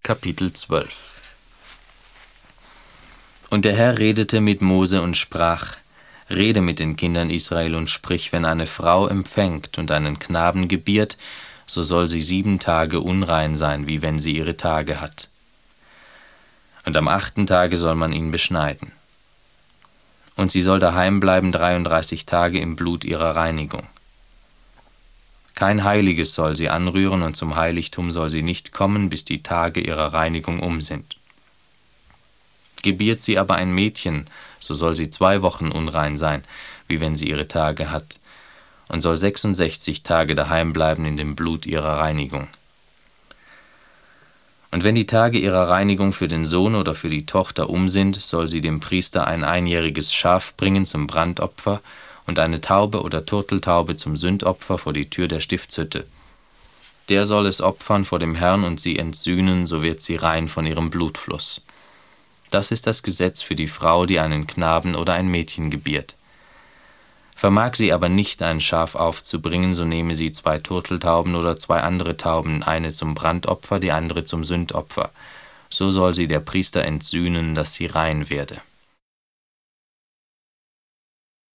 Kapitel 12. Und der Herr redete mit Mose und sprach: Rede mit den Kindern Israel und sprich, wenn eine Frau empfängt und einen Knaben gebiert, so soll sie 7 Tage unrein sein, wie wenn sie ihre Tage hat. Und am 8. Tage soll man ihn beschneiden. Und sie soll daheim bleiben 33 Tage im Blut ihrer Reinigung. Kein Heiliges soll sie anrühren, und zum Heiligtum soll sie nicht kommen, bis die Tage ihrer Reinigung um sind. Gebiert sie aber ein Mädchen, so soll sie 2 Wochen unrein sein, wie wenn sie ihre Tage hat, und soll 66 Tage daheim bleiben in dem Blut ihrer Reinigung. Und wenn die Tage ihrer Reinigung für den Sohn oder für die Tochter um sind, soll sie dem Priester ein einjähriges Schaf bringen zum Brandopfer und eine Taube oder Turteltaube zum Sündopfer vor die Tür der Stiftshütte. Der soll es opfern vor dem Herrn und sie entsühnen, so wird sie rein von ihrem Blutfluss. Das ist das Gesetz für die Frau, die einen Knaben oder ein Mädchen gebiert. Vermag sie aber nicht, ein Schaf aufzubringen, so nehme sie 2 Turteltauben oder 2 andere Tauben, eine zum Brandopfer, die andere zum Sündopfer. So soll sie der Priester entsühnen, dass sie rein werde.